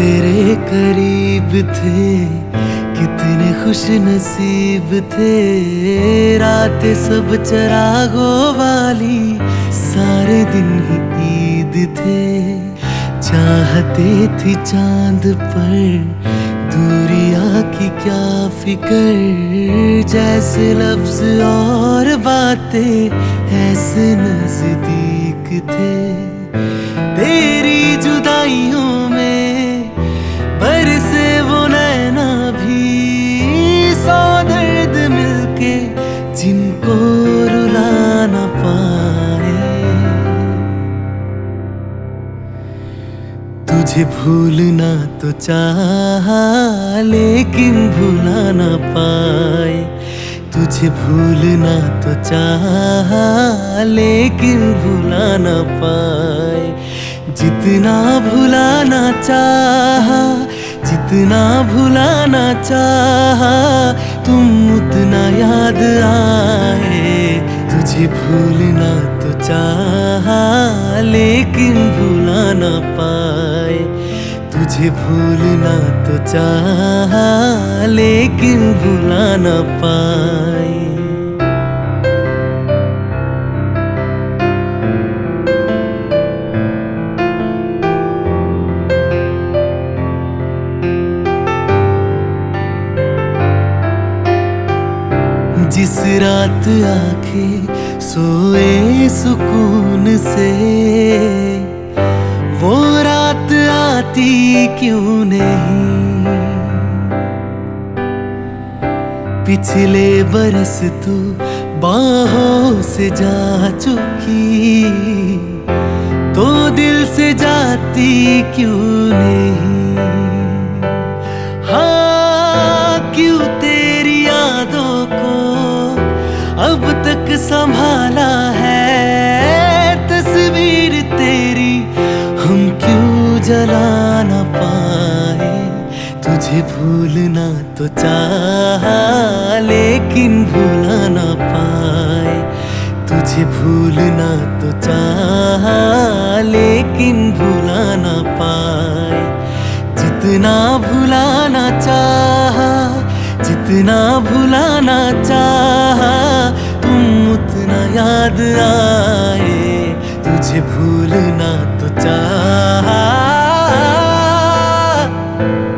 तेरे करीब थे, कितने खुश नसीब थे। रात सब चरागों वाली, सारे दिन ही ईद थे। चाहते थी चांद पर, दूरियां की क्या फिकर। जैसे लफ्ज और बातें ऐसे नजदीक थे। तेरी जुदाइयों में बरसे वो नैना भी, सौ दर्द मिलके जिनको रुला न पाए। तुझे भूलना तो चाहा, लेकिन भुला न पाए। तुझे भूलना तो चाहा, लेकिन भुला न पाए। जितना भुलाना चाहा, जितना भुलाना चाहा, तुम उतना याद आए। तुझे भूलना तो चाहा, लेकिन भुला न पाए। तुझे भूलना तो चाहा, लेकिन भुला न पाए। जिस रात आंखें सोए सुकून से, वो रात आती क्यों नहीं। पिछले बरस तो बाहों से जा चुकी, तो दिल से जाती क्यों नहीं। हाँ, क्यों तेरी यादों को अब तक संभाला है। तस्वीर तेरी हम क्यों जला न पाए। तुझे भूलना तो चाहा, लेकिन भुला न पाए। तुझे भूलना तो चाहा, लेकिन भुला न पाए। जितना भुलाना चाहा, जितना भुलाना चाहा, तुम उतना याद आए। तुझे भूलना तो चाहा,